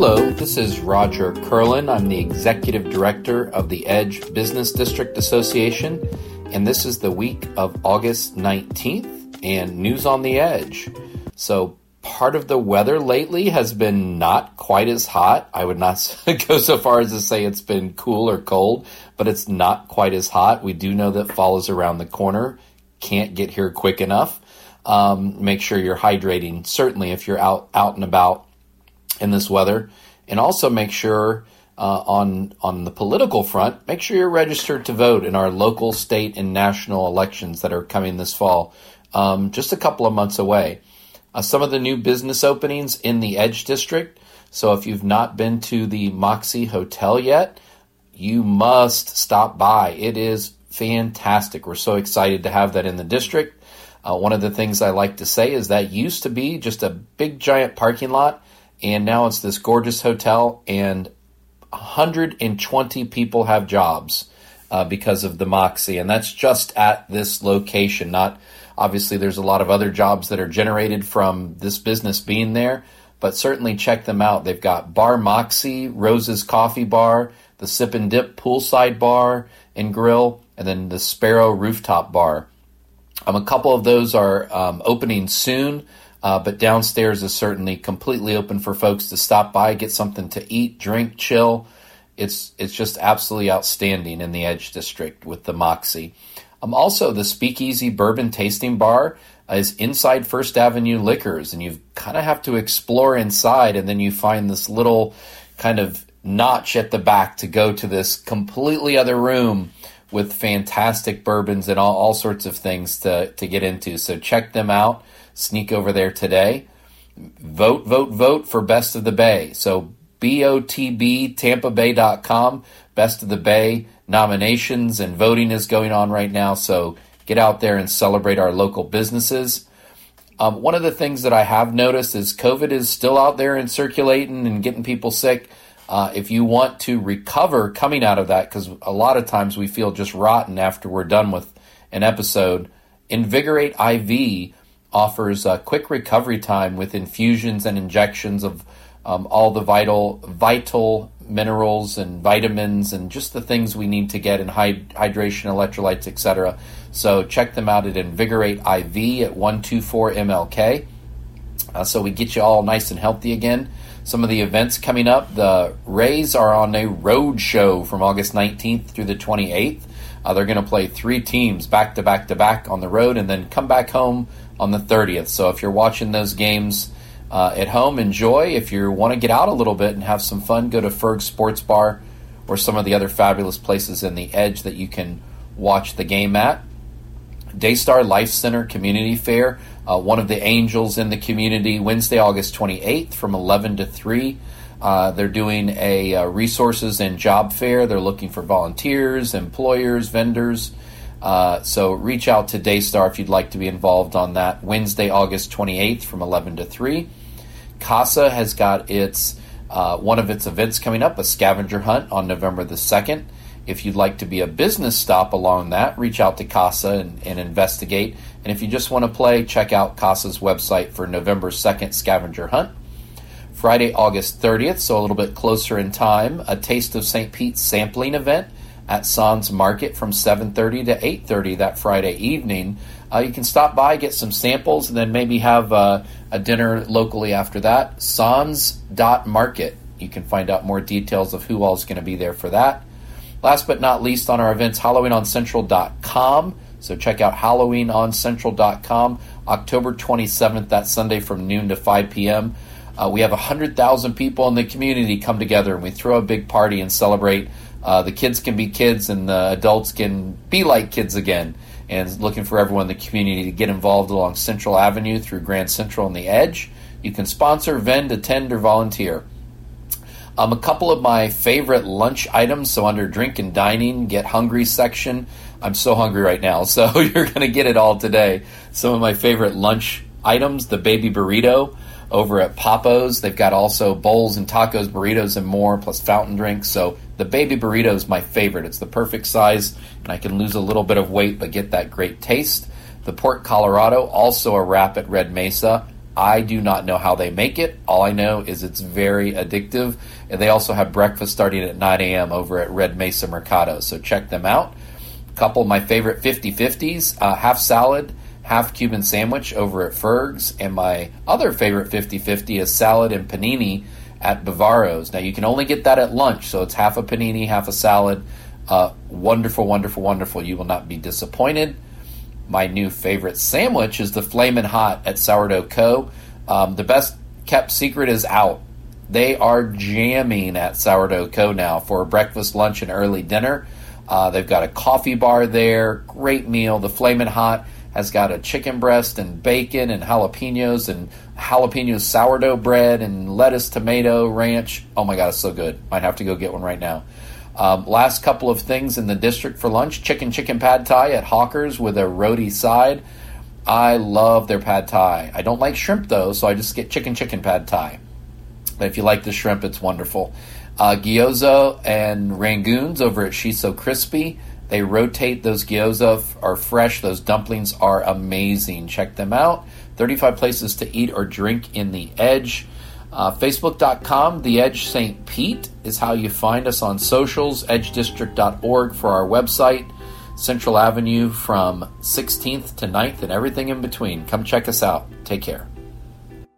Hello, this is Roger Curlin. I'm the Executive Director of the Edge Business District Association, and this is the week of August 19th and News on the Edge. So part of the weather lately has been not quite as hot. I would not go so far as to say it's been cool or cold, but it's not quite as hot. We do know that fall is around the corner. Can't get here quick enough. Make sure you're hydrating, certainly if you're out and about in this weather. And also make sure on the political front, make sure you're registered to vote in our local, state, and national elections that are coming this fall, just a couple of months away. Some of the new business openings in the Edge District. So if you've not been to the Moxie Hotel yet, you must stop by. It is fantastic. We're so excited to have that in the district. One of the things I like to say is that used to be just a big giant parking lot, and now it's this gorgeous hotel, and 120 people have jobs because of the Moxie, and that's just at this location. Not obviously, there's a lot of other jobs that are generated from this business being there, but certainly check them out. They've got Bar Moxie, Rose's Coffee Bar, the Sip and Dip Poolside Bar and Grill, and then the Sparrow Rooftop Bar. A couple of those are opening soon. But downstairs is certainly completely open for folks to stop by, get something to eat, drink, chill. It's just absolutely outstanding in the Edge District with the Moxie. Also, the Speakeasy Bourbon Tasting Bar is inside First Avenue Liquors, and you kind of have to explore inside, and then you find this little kind of notch at the back to go to this completely other room with fantastic bourbons and all sorts of things to get into. So check them out. Sneak over there today. Vote for Best of the Bay. So BOTB, TampaBay.com, Best of the Bay nominations and voting is going on right now. So get out there and celebrate our local businesses. One of the things that I have noticed is COVID is still out there and circulating and getting people sick. If you want to recover coming out of that, because a lot of times we feel just rotten after we're done with an episode, Invigorate IV offers a quick recovery time with infusions and injections of all the vital minerals and vitamins and just the things we need to get in hydration, electrolytes, etc. So check them out at Invigorate IV at 124 MLK. So we get you all nice and healthy again. Some of the events coming up, the Rays are on a road show from August 19th through the 28th. They're going to play 3 teams back to back on the road and then come back home on the 30th. So if you're watching those games at home, enjoy. If you want to get out a little bit and have some fun, go to Ferg Sports Bar or some of the other fabulous places in the Edge that you can watch the game at. Daystar Life Center Community Fair, one of the angels in the community, Wednesday, August 28th from 11 to 3. They're doing a resources and job fair. They're looking for volunteers, employers, vendors. So reach out to Daystar if you'd like to be involved on that Wednesday, August 28th from 11 to 3. CASA has got its one of its events coming up, a scavenger hunt on November the 2nd. If you'd like to be a business stop along that, reach out to CASA and investigate. And if you just want to play, check out CASA's website for November 2nd scavenger hunt. Friday, August 30th, so a little bit closer in time, a Taste of St. Pete sampling event at Sans Market from 7:30 to 8:30 that Friday evening. You can stop by, get some samples, and then maybe have a dinner locally after that. Sans.market. You can find out more details of who all is going to be there for that. Last but not least on our events, HalloweenOnCentral.com. So check out HalloweenOnCentral.com. October 27th, that Sunday from noon to 5 p.m. We have 100,000 people in the community come together, and we throw a big party and celebrate. The kids can be kids, and the adults can be like kids again. And looking for everyone in the community to get involved along Central Avenue through Grand Central and the Edge. You can sponsor, vend, attend, or volunteer. A couple of my favorite lunch items. So under drink and dining, get hungry section. I'm so hungry right now, so you're going to get it all today. Some of my favorite lunch items, the baby burrito over at Papo's. They've got also bowls and tacos, burritos, and more, plus fountain drinks. So the baby burrito is my favorite. It's the perfect size, and I can lose a little bit of weight but get that great taste. The Port Colorado, also a wrap at Red Mesa. I do not know how they make it. All I know is it's very addictive. And they also have breakfast starting at 9 a.m. over at Red Mesa Mercado, so check them out. A couple of my favorite 50-50s, half salad, half Cuban sandwich over at Ferg's, and my other favorite 50-50 is salad and panini at Bavaro's. Now, you can only get that at lunch, so it's half a panini, half a salad. Wonderful, wonderful, wonderful. You will not be disappointed. My new favorite sandwich is the Flamin' Hot at Sourdough Co. The best kept secret is out. They are jamming at Sourdough Co. now for breakfast, lunch, and early dinner. They've got a coffee bar there. Great meal. The Flamin' Hot has got a chicken breast and bacon and jalapeno sourdough bread and lettuce, tomato, ranch. Oh my God, it's so good. Might have to go get one right now. Last couple of things in the district for lunch. Chicken pad thai at Hawker's with a roti side. I love their pad thai. I don't like shrimp though, so I just get chicken pad thai. But if you like the shrimp, it's wonderful. Gyoza and rangoons over at Shiso Crispy. They rotate. Those gyoza are fresh. Those dumplings are amazing. Check them out. 35 places to eat or drink in the Edge. Facebook.com, The Edge St. Pete is how you find us on socials. EdgeDistrict.org for our website. Central Avenue from 16th to 9th and everything in between. Come check us out. Take care.